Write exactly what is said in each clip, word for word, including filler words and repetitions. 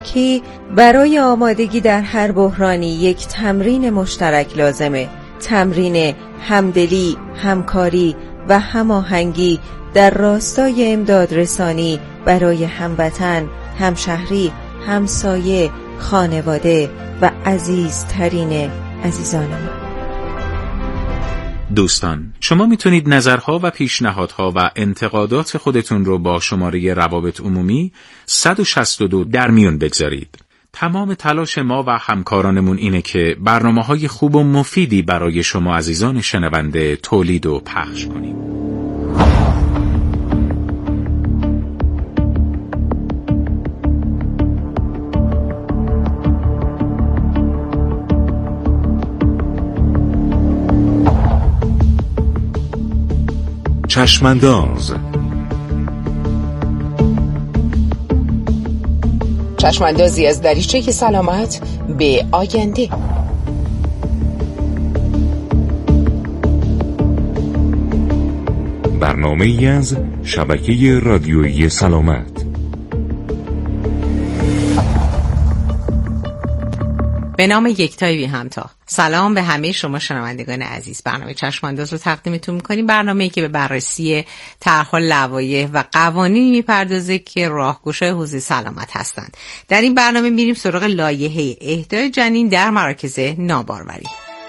که برای آمادگی در هر بحرانی یک تمرین مشترک لازمه. تمرین همدلی، همکاری و هماهنگی در راستای امداد رسانی برای هموطن، همشهری، همسایه، خانواده و عزیزترین عزیزان ما. دوستان، شما میتونید نظرها و پیشنهادها و انتقادات خودتون رو با شماره روابط عمومی صد و شصت و دو در میون بگذارید. تمام تلاش ما و همکارانمون اینه که برنامه‌های خوب و مفیدی برای شما عزیزان شنونده تولید و پخش کنیم. چشمانداز چشماندازی از دریچه سلامت به آینده. برنامه ای از شبکه رادیویی سلامت. به نام یکتای بی همتا. سلام به همه شما شنوندگان عزیز. برنامه چشمانداز رو تقدیمتون می‌کنیم، برنامه‌ای که به بررسی طرح‌ها، لوایح و قوانینی می‌پردازه که راهگشای حوزه سلامت هستند. در این برنامه میریم سراغ لایحه اهدای جنین در مراکز ناباروری.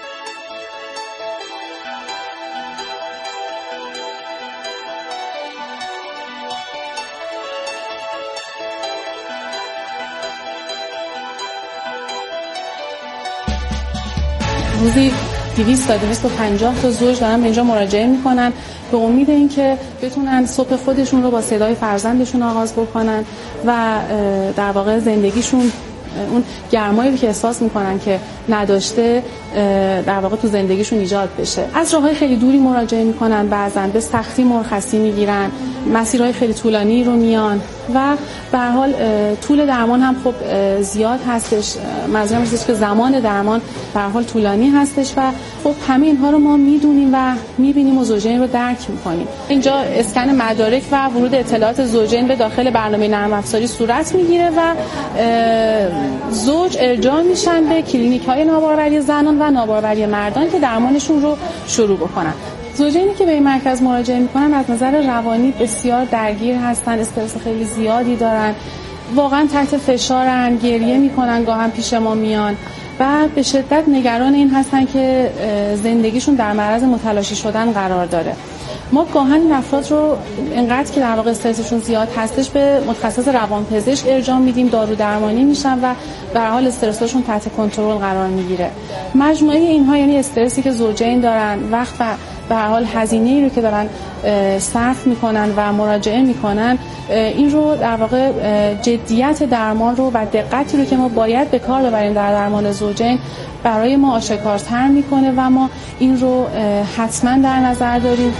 روزی دویست تا دویست و پنجاه تا زوج دارن به اینجا مراجعه میکنن به امید اینکه بتونن صبح خودشون رو با صدای فرزندشون آغاز بکنن و در واقع زندگیشون اون گرمایی که احساس میکنن که نداشته در واقع تو زندگیشون ایجاد بشه. از راههای خیلی دوری مراجعه میکنن، بعضن به سختی مرخصی میگیرن، مسیرهای خیلی طولانی رو میان و به هر حال طول درمان هم خب زیاد هستش. منظورم هستش که زمان درمان به هر حال طولانی هستش و خب همه اینها رو ما میدونیم و میبینیم و زوجین رو درک میکنیم. اینجا اسکن مدارک و ورود اطلاعات زوجین به داخل برنامه نرم افزاری صورت میگیره و زوج ارجاع میشن به کلینیک‌های ناباروری زنان و ناباروری مردان که درمانشون رو شروع بکنن. زوجینی که به این مرکز مراجعه میکنن از نظر روانی بسیار درگیر هستن، استرس خیلی زیادی دارن، واقعا تحت فشارن، گریه میکنن، گاهن پیش ما میان و به شدت نگران این هستن که زندگیشون در معرض متلاشی شدن قرار داره. ما گاهن این افراد رو اینقدر که در واقع استرسشون زیاد هستش به متخصص روانپزشک ارجاع میدیم، دارو درمانی میشن و به هر حال استرسشون تحت کنترل قرار میگیره. مجموعه اینها یعنی استرسی که زوجین دارن، وقت و به هر حال هزینه‌ای رو که دارن صرف میکنن و مراجعه میکنن، این رو در واقع جدیت درمان رو و دقتی رو که ما باید به کار ببریم در درمان زوجین برای ما آشکارتر میکنه و ما این رو حتما در نظر داریم.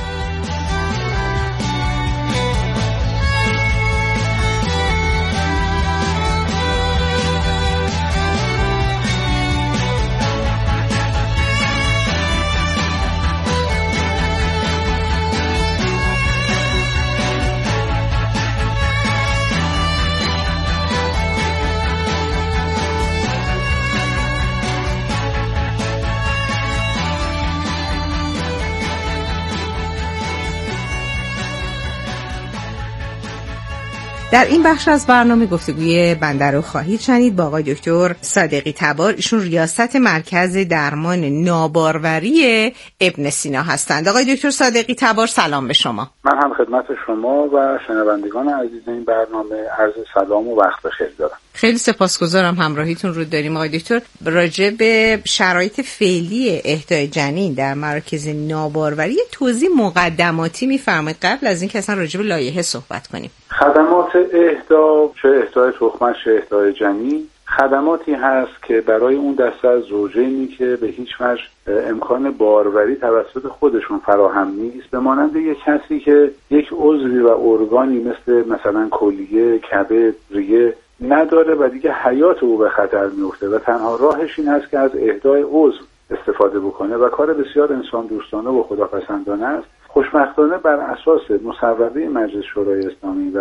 در این بخش از برنامه گفتگوی بنده رو خواهید شنید با آقای دکتر صادقی تبار. ایشون ریاست مرکز درمان ناباروری ابن سینا هستند. آقای دکتر صادقی تبار، سلام به شما. من هم خدمت شما و شنوندگان عزیز این برنامه عرض سلام و وقت بخیر دارم. خیلی سپاسگزارم همراهیتون رو داریم. آقای دکتر، راجع به شرایط فعلی اهدای جنین در مراکز ناباروری توضیح مقدماتی می‌فرمایید قبل از اینکه اصلا راجع به لایحه صحبت کنیم. خدمات اهدا، چه اهدای تخمه چه اهدای جنین، خدماتی هست که برای اون دسته از زوجینی که به هیچ وجه امکان باروری توسط خودشون فراهم نیست، به مانند یک کسی که یک عضوی و ارگانی مثل مثلا کلیه، کبد، ریه نداره و دیگه حیات او به خطر میفته و تنها راهش این هست که از اهدای عضو استفاده بکنه و کار بسیار انسان دوستانه و خداپسندانه است. خوشبختانه بر اساس مصوبه مجلس شورای اسلامی و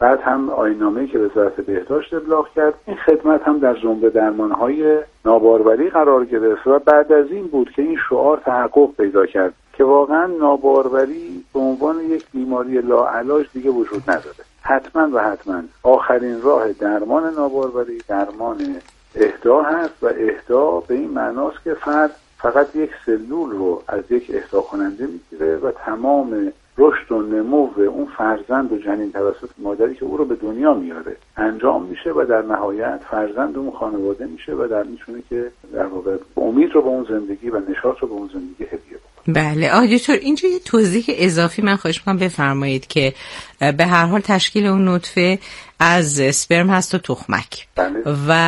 بعد هم آیین‌نامه‌ای که وزارت بهداشت ابلاغ کرد. این خدمت هم در زمره درمان‌های ناباروری قرار گرفت و بعد از این بود که این شعار تحقق پیدا کرد که واقعا ناباروری به عنوان یک بیماری لاعلاج دیگه وجود نداره. حتما و حتما آخرین راه درمان ناباروری درمان اهدا هست و اهدا به این معناست که فرد فقط یک سلول رو از یک اهدا کننده میگیره و تمام رشد و نمو اون فرزند و جنین توسط مادری که او رو به دنیا میاره انجام میشه و در نهایت فرزند اون خانواده میشه و در میتونه که در واقع امید رو به اون زندگی و نشاط رو به اون زندگی هدیه بکنه. بله آقای دکتر، اینجا یه توضیح اضافی من خواهش می‌کنم بفرمایید که به هر حال تشکیل اون نطفه از اسپرم هست و تخمک. بله.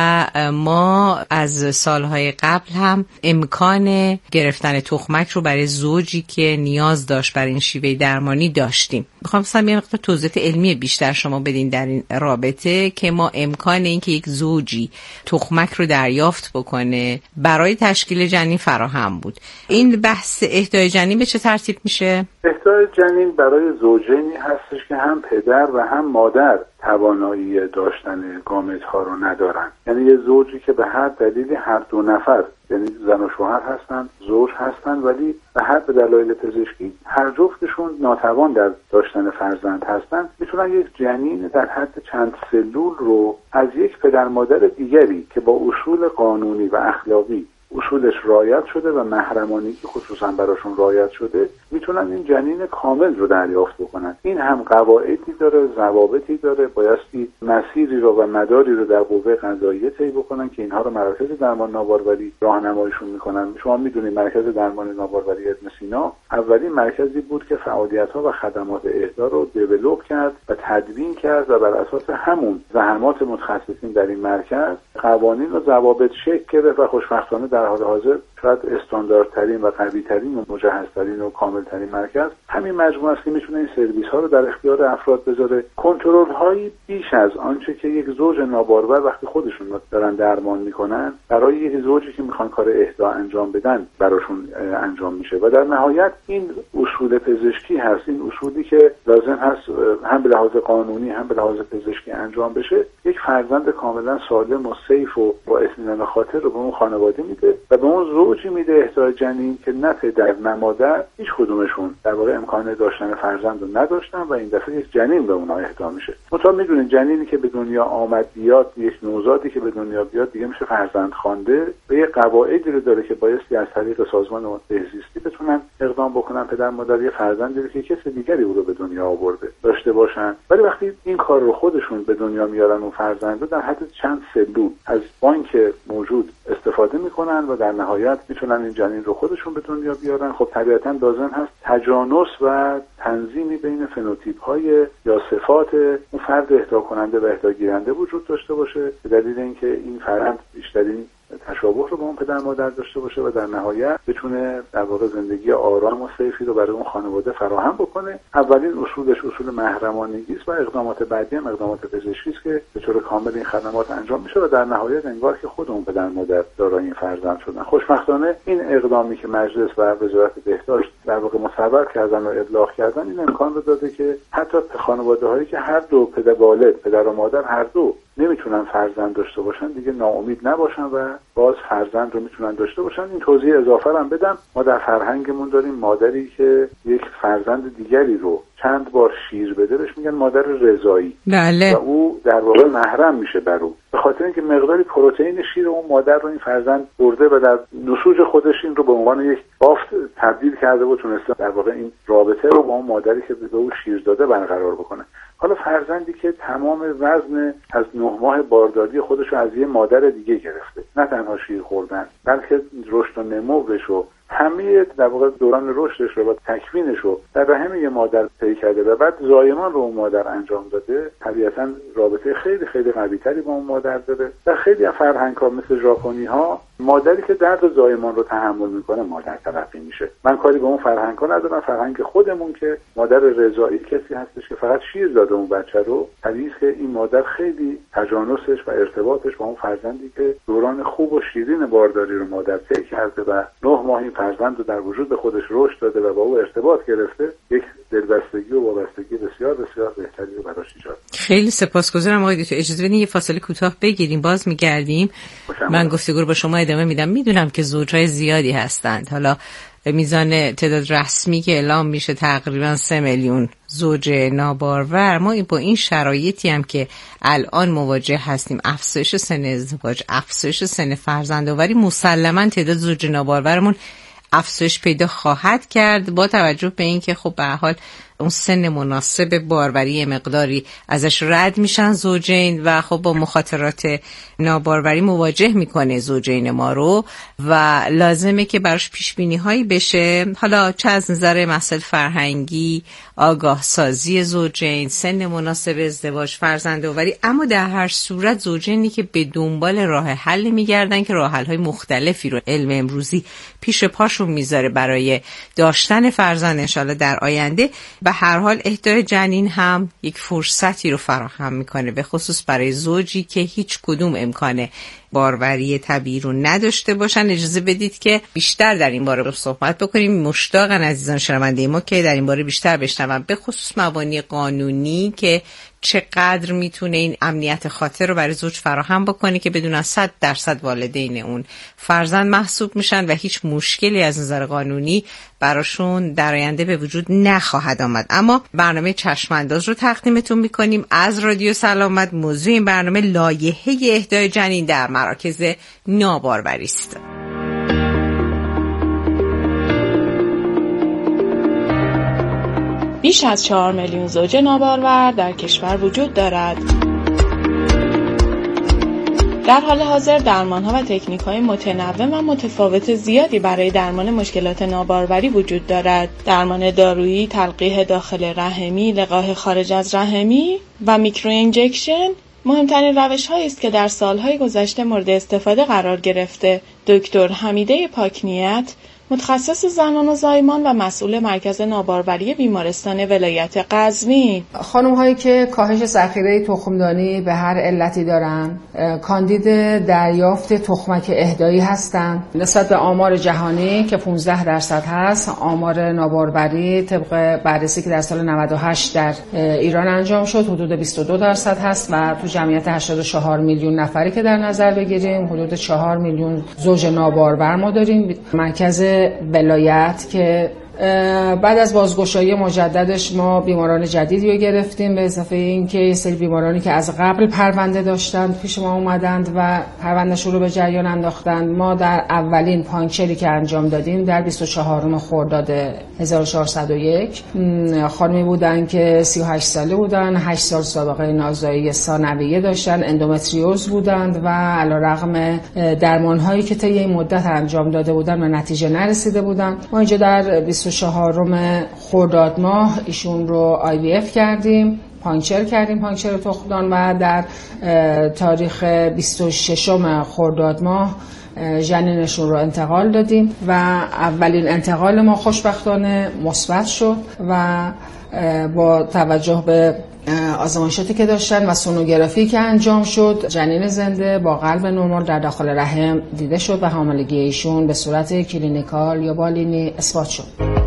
و ما از سالهای قبل هم امکان گرفتن تخمک رو برای زوجی که نیاز داشت برای این شیوه درمانی داشتیم. میخوام مثلا یه مقدار توضیح علمی بیشتر شما بدین در این رابطه که ما امکان این که یک زوجی تخمک رو دریافت بکنه برای تشکیل جنین فراهم بود. این بحث اهدای جنین به چه ترتیب میشه؟ اهدای جنین برای زوجینی هستش که هم پدر و هم مادر توانایی داشتن گامت ها رو ندارن. یعنی یه زوجی که به هر دلیلی هر دو نفر یعنی زن و شوهر هستن، زوج هستن، ولی به هر به دلایل پزشکی هر جفتشون ناتوان در داشتن فرزند هستن، میتونن یک جنین در حد چند سلول رو از یک پدر مادر دیگری که با اصول قانونی و اخلاقی اصولش رعایت شده و محرمانگی خصوصا براشون رعایت شده میتونن این جنین کامل رو دریافت بکنن. این هم قواعدی داره، ضوابطی داره، بایستی مسیری رو و مداری رو در قوه قضاییه طی بکنن که اینها رو مراکز درمان ناباروری راهنماییشون میکنن. شما میدونید مرکز درمان ناباروری ابن سینا اولین مرکزی بود که فعالیت‌ها و خدمات اهدا رو دیولپ کرد و تدوین کرد و بر اساس همون زحمات متخصصین در این مرکز قوانین و ضوابط شکل گرفت و خوشبختانه در حال حاضر شاید استانداردترین و قوی‌ترین و مجهزترین و کاملترین مرکز همین مجموعه است که میتونه این سرویس ها رو در اختیار افراد بذاره. کنترل هایی بیش از آنچه که یک زوج نابارور وقتی خودشون دارن درمان میکنن برای یک زوجی که میخوان کار اهدا انجام بدن براشون انجام میشه و در نهایت این اصول پزشکی هست، این اصولی که لازم هست هم به لحاظ قانونی هم به لحاظ پزشکی انجام بشه. یک فرزند کاملا سالم و سیف و با اطمینان خاطر رو به اون خانواده میده و به اون زوجی میده اهدای جنین که نه پدر نه مادر هیچ کدومشون در واقع امکان داشتن فرزند رو نداشتن و این دفعه یک جنین به اونها اهدا میشه. مثلا میدونید جنینی که به دنیا آمد بیاد، یک نوزادی که به دنیا بیاد دیگه میشه فرزند خوانده و یه قواعدی رو داره که بایستی از طریق سازمان بهزیستی بتونن اقدام بکنن پدر مادر یه فرزندی رو که کسی دیگری او رو به دنیا آورده داشته باشن. ولی وقتی این کار رو خودشون به دنیا میارن اون فرزند رو در حد چند سلول از بانک موجود استفاده میکنن و در نهایت میتونن این جنین رو خودشون به دنیا بیارن. خب طبیعتاً لازم هست تجانس و تنظیمی بین فنوتیپ های یا صفات اون فرد اهدا کننده و اهدا گیرنده وجود داشته باشه به دلیل اینکه این فرد بیشترین تشابه رو با اون پدر مادر داشته باشه و در نهایت بتونه در واقع زندگی آرام و سیفی رو برای اون خانواده فراهم بکنه. اولین اصولش اصول محرمانگی است و اقدامات بعدی هم اقدامات پزشکی است که به طور کامل این خدمات انجام میشه و در نهایت انگار که خود اون پدر مادر دارای این فرزند شدن. خوشبختانه این اقدامی که مجلس و وزارت بهداشت در واقع مصوب کردن و ابلاغ کردن این امکان رو داده که حتی خانواده هایی که هر دو پدر والد پدر و مادر هر دو نمیتونن فرزند داشته باشن دیگه ناامید نباشن و باز فرزند رو میتونن داشته باشن. این توضیح اضافه هم بدم، ما در فرهنگمون داریم مادری که یک فرزند دیگری رو چند بار شیر بده بهش میگن مادر رضایی. بله. و او در واقع محرم میشه بر او به خاطر اینکه مقداری پروتئین شیر اون مادر رو این فرزند برده و در نسوج خودش این رو به عنوان یک بافت تبدیل کرده و تونسته در واقع این رابطه رو با اون مادری که به او شیر داده برقرار بکنه. حالا فرزندی که تمام وزن از نه ماه بارداری خودش رو از یه مادر دیگه گرفته، نه تنها شیر خوردن بلکه رشد و نموش و همه در واقع دوران رشدش رو و تکوینش رو در رحم یه مادر طی کرده و بعد زایمان رو اون مادر انجام داده، طبیعتاً رابطه خیلی خیلی قوی‌تری با اون مادر داره. در خیلی از فرهنگ‌ها مثل ژاپنی‌ها مادری که درد زایمان رو تحمل میکنه مادر تلقی میشه. من کاری به اون فرهنگ ها ندارم. فرهنگ خودمون که مادر رضایی کسی هستش که فقط شیر داده اون بچه رو، طبیعیه که این مادر خیلی تجانسش و ارتباطش با اون فرزندی که دوران خوب و شیرین بارداری رو مادر طی کرده و نه ماه این فرزند رو در وجود خودش رشد داده و با او ارتباط گرفته، یک دلبستگی و وابستگی بسیار بسیار بهتری رو براش ایجاد. خیلی سپاسگزارم آقای دکتر. اجازه بدین یه فاصله کوتاه بگیریم، باز میگردیم. من گفتگو رو با شما ادامه میدم. میدونم که زوجهای زیادی هستند. حالا میزان تعداد رسمی که اعلام میشه تقریبا سه میلیون زوج نابارور. ما با این شرایطی هم که الان مواجه هستیم، افزایش سن ازدواج، افزایش سن فرزندآوری، مسلما تعداد زوج نابارورمون افزایش پیدا خواهد کرد، با توجه به اینکه خب به هر حال اون سن مناسب باروری مقداری ازش رد میشن زوجین و خب با مخاطرات ناباروری مواجه میکنه زوجین ما رو و لازمه که براش پیش بینی هایی بشه، حالا چه از نظر مسائل فرهنگی، آگاه سازی زوجین، سن مناسب ازدواج، فرزندآوری. اما در هر صورت زوجینی که به دنبال راه حل میگردن که راه حل های مختلفی رو علم امروزی پیش پاشون میذاره برای داشتن فرزند انشالله در آینده، به هر حال اهدای جنین هم یک فرصتی رو فراهم میکنه، به خصوص برای زوجی که هیچ کدوم امکان باروری طبیعی رو نداشته باشن. اجازه بدید که بیشتر در این باره رو صحبت بکنیم. مشتاقن عزیزان شنونده ما که در این باره بیشتر بشنون، به خصوص مبانی قانونی که چقدر میتونه این امنیت خاطر رو برای زوج فراهم بکنه که بدون صد درصد والدین اون فرزند محسوب میشن و هیچ مشکلی از نظر قانونی براشون در آینده به وجود نخواهد آمد. اما برنامه چشم انداز رو تقدیمتون میکنیم از رادیو سلامت. موضوع این برنامه لایحه اهدای جنین در مراکز ناباروری است. بیش از چهار میلیون زوج نابارور در کشور وجود دارد. در حال حاضر درمان‌ها و تکنیک‌های متنوع و متفاوت زیادی برای درمان مشکلات ناباروری وجود دارد. درمان دارویی، تلقیح داخل رحمی، لقاح خارج از رحمی و میکرو اینجکشن مهمترین روش‌هایی است که در سال‌های گذشته مورد استفاده قرار گرفته. دکتر حمیده پاکنیت، متخصص زنان و زایمان و مسئول مرکز ناباروری بیمارستان ولایت قزوین. خانم هایی که کاهش ذخیره تخمدانی به هر علتی دارن، کاندید دریافت تخمک اهدایی هستند. نسبت به آمار جهانی که پانزده درصد هست، آمار ناباروری طبق بررسی که در سال نود و هشت در ایران انجام شد حدود بیست و دو درصد هست و تو جمعیت هشتاد و چهار میلیون نفری که در نظر بگیریم حدود چهار میلیون زوج نابارور ما داریم. مرکز ولایت که بعد از بازگشایی مجددش ما بیماران جدیدی رو گرفتیم، به اضافه این که یه سری بیمارانی که از قبل پرونده داشتند پیش ما اومدند و پروندهشون رو به جریان انداختند. ما در اولین پانکچری که انجام دادیم در بیست و چهارم خرداد هزار و چهارصد و یک خانمی بودن که سی و هشت ساله بودن، هشت سال سابقه نازایی ثانویه داشتن، اندومتریوز بودند و علیرغم درمان‌هایی که طی این مدت انجام داده بودن و نتیجه نرسیده بودن، ما اینجا در بیست و چهارم خرداد ماه ایشون رو آی وی اف کردیم، پانکچر کردیم، پانکچر تخمدان، و در تاریخ بیست و ششم خرداد ماه جنینشون رو انتقال دادیم و اولین انتقال ما خوشبختانه مثبت شد و با توجه به آزمایشاتی که داشتن و سونوگرافی که انجام شد جنین زنده با قلب نرمال در داخل رحم دیده شد و حاملگی ایشون به صورت کلینیکال یا بالینی اثبات شد.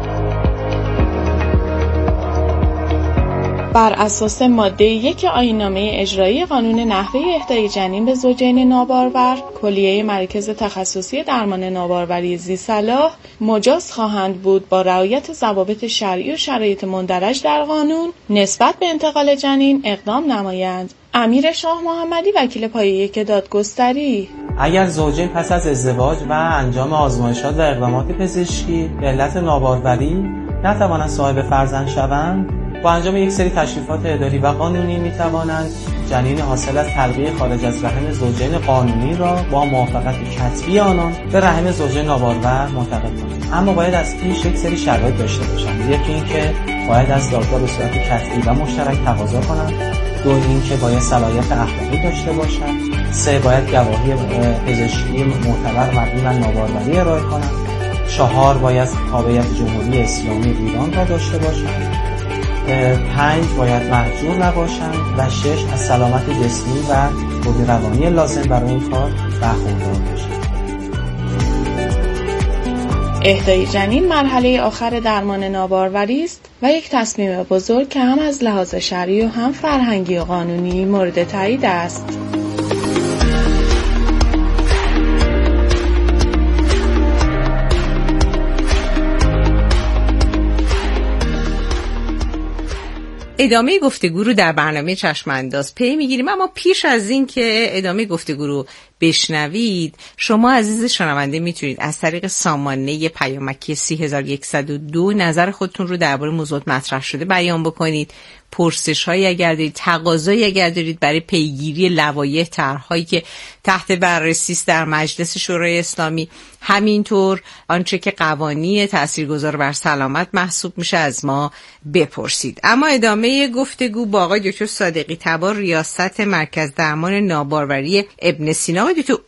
بر اساس ماده یک آیین‌نامه اجرایی قانون نحوه اهدای جنین به زوجین نابارور، کلیه مرکز تخصصی درمان ناباروری ذی‌صلاح مجاز خواهند بود با رعایت ضوابط شرعی و شرایط مندرج در قانون نسبت به انتقال جنین اقدام نمایند. امیر شاه محمدی، وکیل پایه یک دادگستری: اگر زوجین پس از ازدواج و انجام آزمایشات و اقدامات پزشکی به علت ناباروری نتوانند صاحب فرزند شوند، با انجام یک سری تشریفات اداری و قانونی میتوانند جنین حاصل از تلقیح خارج از رحم زوجین قانونی را با موافقت کتبی آنان به رحم زوجین نابارور منتقل کنند. اما باید از پیش یک سری شرایط داشته باشند. یکی این که باید از دادگاه به صورت کتبی و مشترک تقاضا کنند، دو این که باید صلاحیت اخلاقی داشته باشند سه باید گواهی پزشکی معتبر مبنی بر ناباروری ارائه کنند. چهار باید تابعیت جمهوری اسلامی ایران را داشته باشند. پنج باید مهجور نباشند و شش از سلامت جسمی و قوی روانی لازم برای این کار برخوردار باشند. اهدای جنین مرحله آخر درمان ناباروری است و یک تصمیم بزرگ که هم از لحاظ شرعی و هم فرهنگی و قانونی مورد تایید است. ادامه گفتگو رو در برنامه چشم انداز پی میگیریم، اما پیش از این که ادامه گفتگو رو بشنوید، شما عزیز شنونده میتونید از طریق سامانه پیامکی سی هزار و صد و دو نظر خودتون رو درباره موضوع مطرح شده بیان بکنید. پرسش‌هایی اگر دارید، تقاضایی اگر دارید برای پیگیری لوایح طرح‌هایی که تحت بررسی است در مجلس شورای اسلامی، همینطور آنچه که قوانین تاثیرگذار بر سلامت محسوب میشه از ما بپرسید. اما ادامه گفتگو با آقای دکتر صادقی تبار، ریاست مرکز درمان ناباروری ابن سینا. آقای دکتر،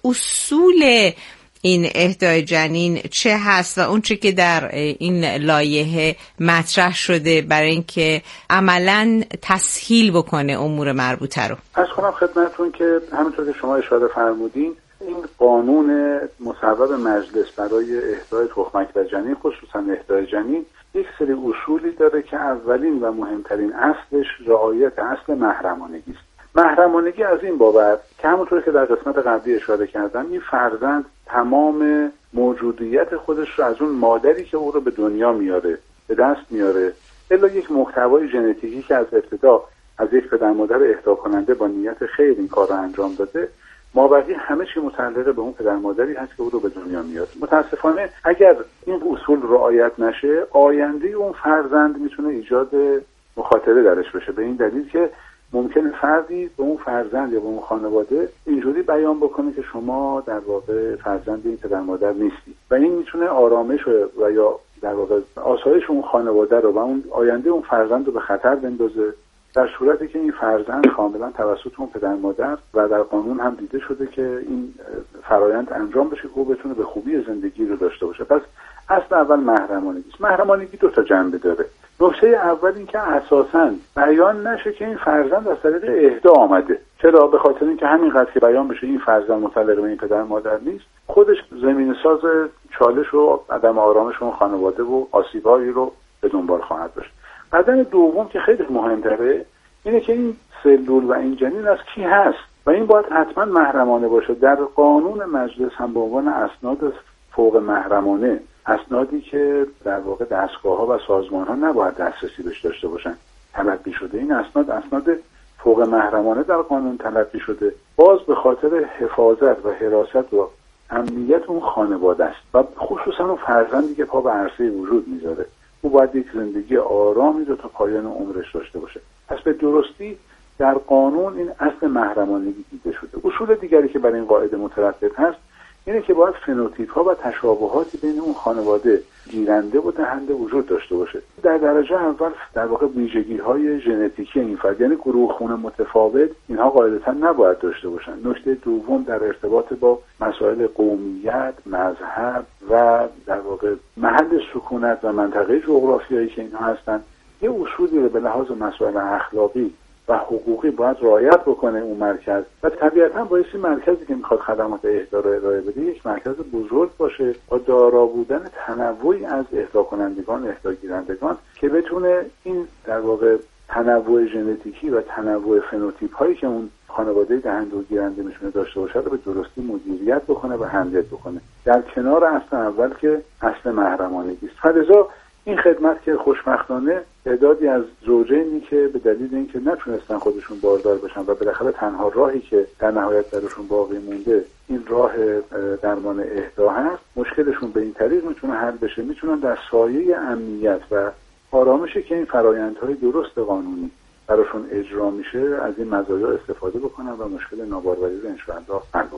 اصول این اهدای جنین چه هست و اون چه که در این لایحه مطرح شده برای اینکه عملاً تسهیل بکنه امور مربوطه رو؟ عرض کنم خدمتتون که همونطور که شما اشاره فرمودین، این قانون مصوب مجلس برای اهدای تخمک و جنین، خصوصا اهدای جنین، یک سری اصولی داره که اولین و مهمترین اصلش رعایت اصل محرمانگی است. محرمانگی از این بابت که همونطور که در قسمت قبلی اشاره کردم، این فرزند تمام موجودیت خودش رو از اون مادری که او رو به دنیا میاره به دست میاره، الا یک محتوای ژنتیکی که از ابتدا از یک پدر مادر اهدا کننده با نیت خیر این کار رو انجام داده، مابقی همه چی متعلق به اون پدر مادری هست که او رو به دنیا میاره. متاسفانه اگر این اصول رعایت نشه، آینده اون فرزند میتونه ایجاد مخاطره درش بشه، به این دلیل که ممکنه فردی به اون فرزند یا به اون خانواده اینجوری بیان بکنه که شما در واقع فرزند این پدر مادر نیستی و این میتونه آرامش و یا در واقع آسایش اون خانواده رو و اون آینده اون فرزند رو به خطر بندازه، در صورتی که این فرزند کاملا توسط اون پدر مادر و در قانون هم دیده شده که این فرایند انجام بشه که او بتونه به خوبی زندگی رو داشته باشه. پس اصل اول محرمانگی است. محرمانگی دو تا جنبه داره. نکته اول این که اساساً بیان نشه که این فرزند از طریق اهدا آمده. چرا؟ به خاطر اینکه همینقدر که بیان بشه این فرزند متعلق به این پدر مادر نیست، خودش زمینه ساز چالش و عدم آرامش اون خانواده و آسیبایی رو به دنبال خواهد داشت. قدم دوم که خیلی مهمتره اینه که این سلول و این جنین از کی هست و این باید حتما محرمانه باشه. در قانون مجلس هم به عنوان اسناد فوق محرمانه، اسنادی که در واقع دستگاه‌ها و سازمان‌ها نباید دسترسی بهش داشته باشن، تلقی شده. این اسناد اسناد فوق محرمانه در قانون تلقی شده، باز به خاطر حفاظت و حراست و امنیت اون خانواده است و خصوصا اون فرزندی که پا به عرصه وجود میذاره. او باید یک زندگی آرامی رو تا پایان عمرش داشته باشه. پس به درستی در قانون این اصل محرمانگی دیده شده. اصول دیگری که برای این قاعده مترتب هست اینه که باید فنوتیپ ها و تشابهاتی بین اون خانواده گیرنده و دهنده وجود داشته باشه. در درجه اول در واقع ویژگی های ژنتیکی این فرد، یعنی گروه خون متفاوت، اینها قاعدتا نباید داشته باشن. نکته دوم در ارتباط با مسائل قومیت، مذهب و در واقع محل سکونت و منطقه جغرافیایی که اینها هستن، یه اصولی رو به لحاظ مسائل اخلاقی و حقوقی باید رعایت بکنه اون مرکز و طبیعتا باید این مرکزی که میخواد خدمات اهدا رو ارائه بده یک مرکز بزرگ باشه با دارا بودن تنوعی از اهدا کنندگان، اهدا گیرندگان که بتونه این در واقع تنوع ژنتیکی و تنوع فنوتیپ هایی که اون خانواده دهنده و گیرنده میتونه داشته باشه رو به درستی مدیریت بکنه و حمایت بکنه، در کنار اصل اول که اصل محرمانگی است. فلذا این خدمت که خوشبختانه تعدادی از زوجینی که به دلیل اینکه نتونستن خودشون باردار بشن و بالاخره تنها راهی که در نهایت براشون باقی مونده این راه درمان اهدا هست، مشکلشون به این طریق میتونه حل بشه، میتونن در سایه امنیت و آرامشی که این فرآیندهای درست قانونی براشون اجرا میشه از این مزایا استفاده بکنن و مشکل ناباروری رو انشاءالله حل بکنن.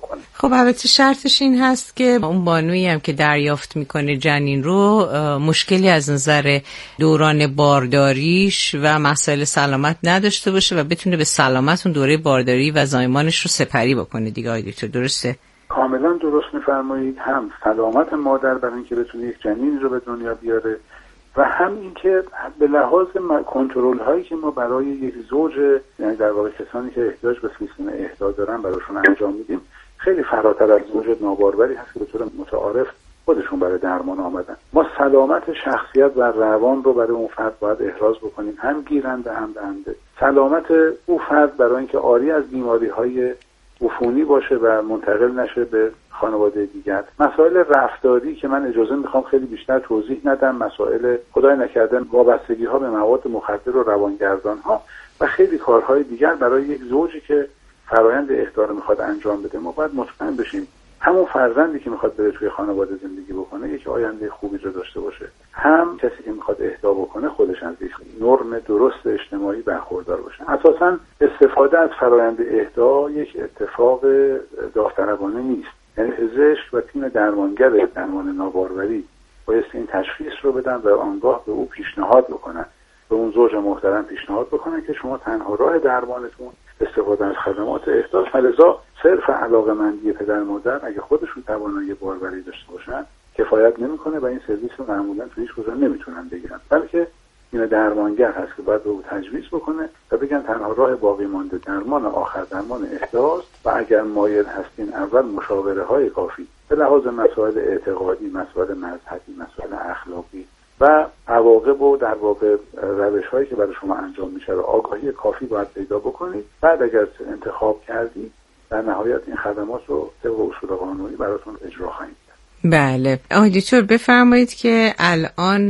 خب البته شرطش این هست که اون بانویی هم که دریافت میکنه جنین رو مشکلی از نظر دوران بارداریش و مسائل سلامت نداشته باشه و بتونه به سلامت اون دوره بارداری و زایمانش رو سپری بکنه دیگه. آقای دکتر درسته؟ کاملا درست میفرمایید. هم سلامت مادر برای اینکه بتونه یک جنین رو به دنیا بیاره و هم اینکه به لحاظ کنترل هایی که ما برای یک زوج، یعنی در واقع کسانی که احتیاج به سیستم اهدا دارن براشون انجام میدیم، خیلی فراتر از زوج ناباروری هست که به طور متعارف خودشون برای درمان آمدن. ما سلامت شخصیت و روان رو برای اون فرد باید احراز بکنیم، هم گیرنده هم دهنده. سلامت اون فرد برای اینکه عاری از بیماری های عفونی باشه و منتقل نشه به خانواده دیگر. مسائل رفتاری که من اجازه میخوام خیلی بیشتر توضیح ندم، مسائل خدای نکرده وابستگی ها به مواد مخدر و روانگردان ها و خیلی کارهای دیگر برای یک زوجی که فرایند اهدا رو میخواد انجام بده. ما باید مطمئن بشیم همون فرزندی که میخواد بره توی خانواده زندگی بکنه یک آینده خوبی رو داشته باشه، هم کسی که میخواد اهدا بکنه خودش از یک نرم درست اجتماعی برخوردار باشه. اساساً استفاده از فرایند اهدا یک اتفاق داوطلبانه نیست. یعنی پزشک و تیم درمانگر درمان ناباروری باید این تشخیص رو بدن و آنگاه به او پیشنهاد بکنن، به اون زوج محترم پیشنهاد بکنن که شما تنها راه درمانتون استفاده از خدمات اهدا. فلذا صرف علاقه‌مندی پدر مادر اگه خودشون توانایی باروری داشته باشن کفایت نمیکنه و این سرویس رو معمولا تو هیچ کجا نمیتونن بگیرن، بلکه این درمانگر هست که باید به او تجویز بکنه و بگن تنها راه باقی مانده درمان آخر درمان اهداست و اگر مایل هستین اول مشاوره های کافی به لحاظ مسائل اعتقادی، مسائل مذهبی، مسائل اخلاقی و عواقب و در واقع روش هایی که برای شما انجام میشه رو آگاهی کافی باید پیدا بکنید. بعد اگر انتخاب کردید در نهایت این خدمات رو طبق اصول قانونی براتون اجرا خواهیم کرد. بله. آقای دکتر بفرمایید که الان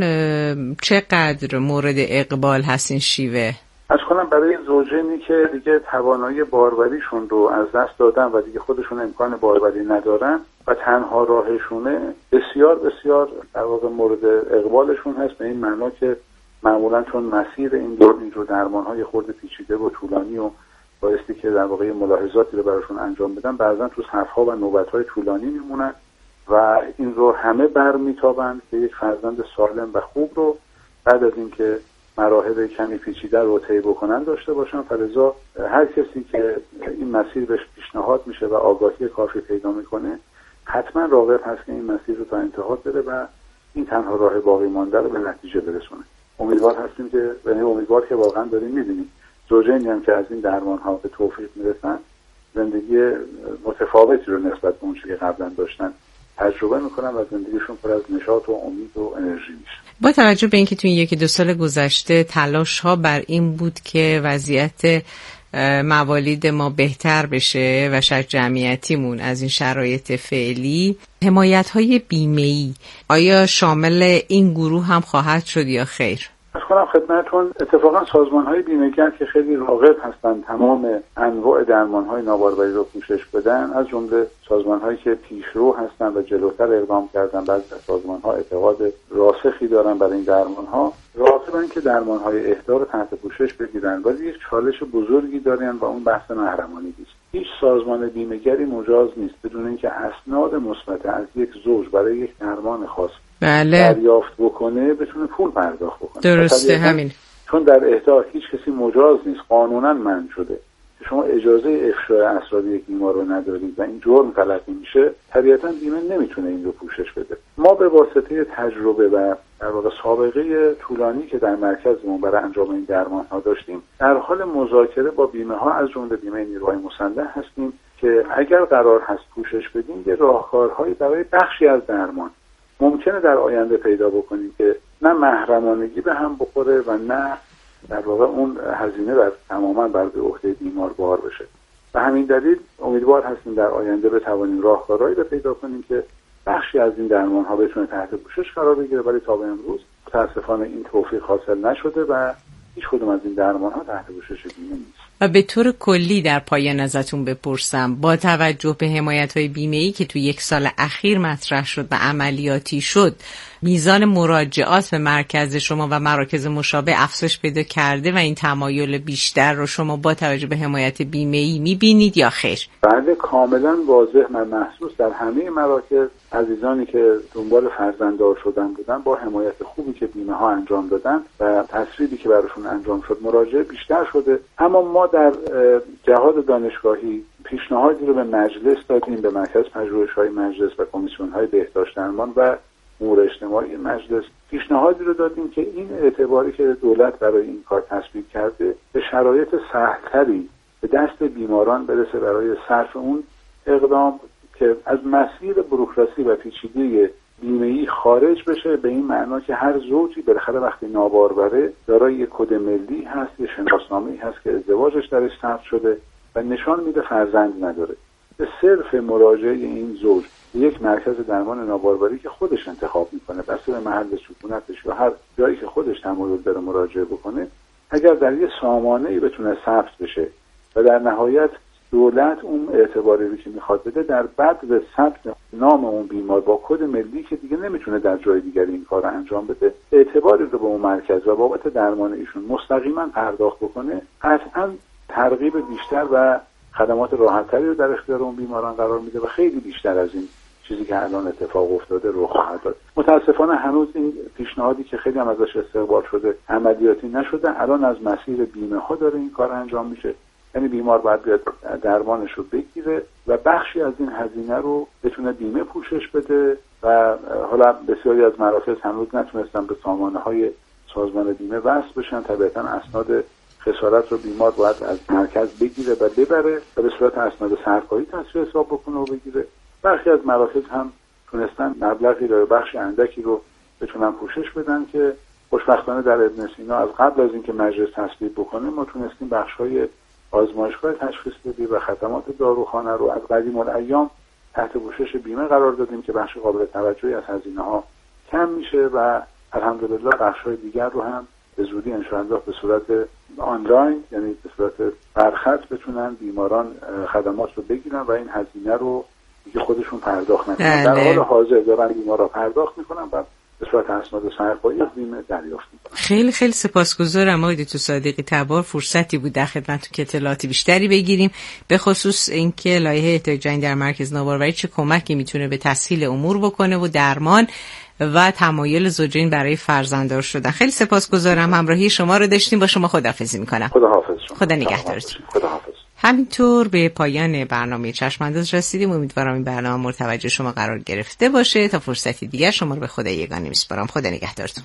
چقدر مورد اقبال هست این شیوه؟ از کنم برای زوجینی که دیگه توانایی باروریشون رو از دست دادن و دیگه خودشون امکان باروری ندارن و تنها راهشونه، بسیار بسیار در واقع مورد اقبالشون هست، به این معنا که معمولا چون مسیر این دور اینجور درمان‌های خورده پیچیده و طولانی و بایستی که در واقع ملاحظاتی رو براشون انجام بدن، بعضا تو صف‌ها و نوبت‌های طولانی میمونن و این رو همه برمیتابند که یک فرزند سالم و خوب رو بعد از اینکه مراحل کمی پیچیده رو طی بکنن داشته باشن. فلذا هر کسی که این مسیر بهش پیشنهاد میشه و آگاهی کافی پیدا میکنه حتما راغب هست که این مسیر رو تا انتها بره و این تنها راه باقی مانده رو به نتیجه برسونه. امیدوار هستیم که یعنی امیدوار که واقعا داریم میبینیم زوجینی هم که از این درمان ها به توفیق میرسن زندگی متفاوتی رو نسبت به اون چیزی که قبلا داشتن تجربه میکنن و زندگیشون پر از نشاط و امید و انرژی میشه. با توجه به اینکه تو این یکی دو سال گذشته تلاش ها بر این بود که وضعیت موالید ما بهتر بشه و شاید جمعیتیمون از این شرایط فعلی، حمایت های بیمه‌ای آیا شامل این گروه هم خواهد شد یا خیر؟ از کنم خدمتون اتفاقا سازمان های بیمه‌گر که خیلی راغب هستن تمام انواع درمان های ناباروری رو پوشش بدن، از جمله سازمان هایی که پیشرو هستن و جلوتر اقدام کردن، بعضی از سازمان ها اعتقاد راسخی دارن برای این درمان ها، راغبن که درمان های اهدا رو تحت پوشش بگیرن، ولی یک چالش بزرگی دارن و اون بحث محرمانگی است. هیچ سازمان بیمه‌گری مجاز نیست بدون اینکه اسناد مثبت از یک زوج برای یک درمان خاص بله. دریافت بکنه بتونه پول پرداخت بکنه. درسته همین. چون در اهدا هیچ کسی مجاز نیست، قانونا منع شده که شما اجازه افشای اسرار یک بیمار رو ندارید و این جرم تلقی میشه، طبیعتا بیمه نمیتونه این رو پوشش بده. ما به واسطه تجربه و در واقع سابقه طولانی که در مرکزمون برای انجام این درمان ها داشتیم، در حال مذاکره با بیمه ها از جمله بیمه نیروهای مسلح هستیم که اگر قرار هست پوشش بدیم یه راهکارهایی برای بخشی از درمان ممکنه در آینده پیدا بکنیم که نه محرمانگی به هم بخوره و نه در واقع اون هزینه بر تماما بر به عهده بیمار بار بشه. به همین دلیل امیدوار هستیم در آینده بتوانیم راهکارهایی رو پیدا کنیم که بخشی از این درمان ها بتونه تحت پوشش قرار بگیره، ولی تا به امروز متاسفانه این توفیق حاصل نشده و هیچ کدوم از این درمان ها تحت پوشش بیمه نیست. و به طور کلی در پایان ازتون بپرسم، با توجه به حمایت‌های بیمه‌ای که تو یک سال اخیر مطرح شد و عملیاتی شد، میزان مراجعات به مرکز شما و مراکز مشابه افزایش پیدا کرده و این تمایل بیشتر رو شما با توجه به حمایت بیمه‌ای می‌بینید یا خیر؟ بله، کاملا واضح و محسوس در همه مراکز عزیزانی که دنبال فرزنددار شدن بودن با حمایت خوبی که بیمه ها انجام دادن و تصویبی که براشون انجام شد مراجعه بیشتر شده. اما ما در جهاد دانشگاهی پیشنهادی رو به مجلس دادیم، به مرکز پژوهش‌های مجلس و کمیسیون‌های بهداشت درمان و امور اجتماعی مجلس پیشنهادی رو دادیم که این اعتباری که دولت برای این کار تصویب کرده به شرایط سخت‌تری به دست بیماران برسه برای صرف اون اقدام که از مسیر بوروکراسی و پیچیده بیمه‌ای خارج بشه، به این معنا که هر زوجی بالاخره وقتی ناباروره دارای یک کد ملی هست، یک شناسنامه‌ای هست که ازدواجش درش ثبت شده و نشان میده فرزند نداره. به صرف مراجعه این زوج یک مرکز درمان ناباروری که خودش انتخاب میکنه بسته به محل سکونتش یا هر جایی که خودش تمایل داره مراجعه بکنه، اگر در یه سامانه‌ای بتونه ثبت بشه و در نهایت دولت اون اعتباری رو که میخواد بده در بعد ثبت نام اون بیمار با کد ملی که دیگه نمیتونه در جای دیگری این کار رو انجام بده، اعتباری رو به اون مرکز و بابت درمان ایشون مستقیما پرداخت بکنه، قطعاً ترغیب بیشتر و خدمات راحت‌تری رو در اختیار اون بیماران قرار میده و خیلی بیشتر از این چیزی که الان اتفاق افتاده رو خواهد داد. متاسفانه هنوز این پیشنهادی که خیلی هم ازش استقبال شده عملیاتی نشده. الان از مسیر بیمه ها داره این کار انجام میشه، یعنی بیمار باید بیاد درمانش رو بگیره و بخشی از این هزینه رو بتونه بیمه پوشش بده و حالا بسیاری از مراکز هنوز نتونستن به سامانه‌های سازمان بیمه وصل بشن. طبعاً اسناد خسارت رو بیمار باید از مرکز بگیره و ببره و به صورت اسناد سرپایی تصفیه حساب بکنه و بگیره. برخی از مراکز هم تونستن مبلغی رو بخش اندکی رو بتونن پوشش بدن که خوشبختانه در ابن سینا از قبل از اینکه مجلس تصویب بکنه ما تونستیم بخش‌های آزمایشگاه تشخیص بدی و خدمات داروخانه رو از قدیم الایام تحت پوشش بیمه قرار دادیم که بخش قابل توجهی از هزینه‌ها کم میشه و الحمدلله بخش‌های دیگر رو هم به زودی انشاءالله به صورت آنلاین، یعنی به صورت برخط بتونن بیماران خدمات رو بگیرن و این هزینه رو دیگه خودشون پرداخت نکنن. در حال حاضر دارن بیمارا پرداخت میکنن و به صورت اسناد سرپایی از بیمه دریافت میکنن. خیلی خیلی سپاسگزارم آقای دکتر صادقی تبار. فرصتی بود در خدمتتون که اطلاعاتی بیشتری بگیریم به خصوص اینکه لایحه احتیاج جنین در مرکز ناباروری چه کمکی میتونه به تسهیل امور بکنه و درمان و تمایل زوجین برای فرزنددار شدن. خیلی سپاسگزارم. همراهی شما رو داشتیم. با شما خداحافظی میکنم. خداحافظ شما. خدا نگهدارتون. خداحافظ. همینطور به پایان برنامه چشم‌انداز رسیدیم. امیدوارم این برنامه مورد توجه شما قرار گرفته باشه. تا فرصتی دیگر شما رو به خدای یگانه میسپارم. خدا نگهدارتون.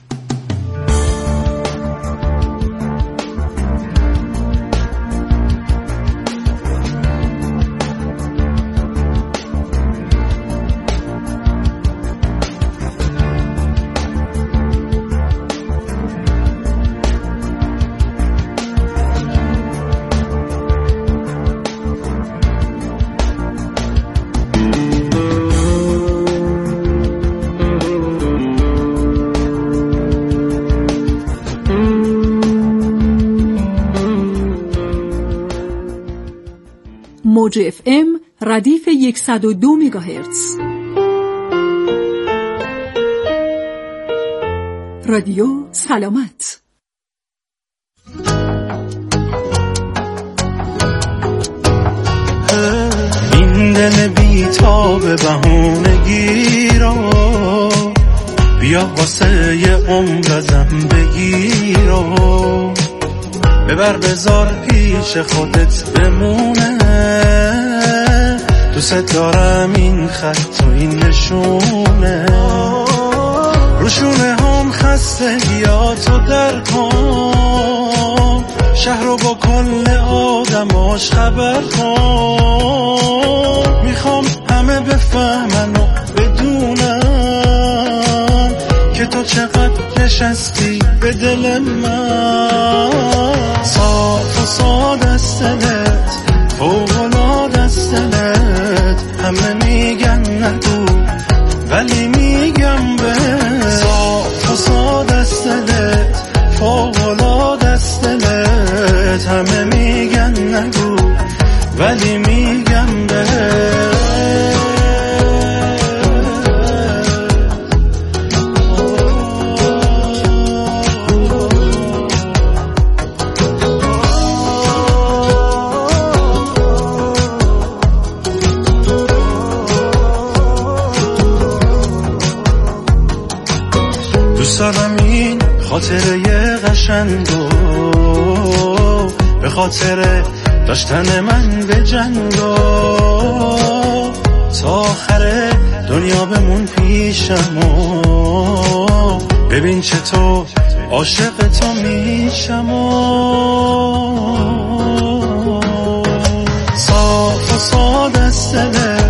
موج اف ام ردیف صد و دو مگاهرتز. رادیو سلامت. این دل بی‌تاب بهونگی را بیا واسه یه عمر ازم بگیر و ببر بذار پیش خودت بمونه. دوست دارم این خط و این نشونه روشونه هم خستگیاتو در کن. شهر رو با کل آدماش خبر کن. میخوام همه بفهمن و بدونن که تو چقدر نشستی به دل من. صاف و ساده است دلت، فوق‌العاده است دلت. همه میگن نگو ولی میگم به. صاف و ساده است دلت، فوق‌العاده است دلت. همه میگن نگو ولی میگم به. خاطره قشنگو، به خاطر داشتن من به جنگو، تا آخر دنیا بمون پیشم و ببین چطور عاشق تو میشم و صاف و ساده است دلم،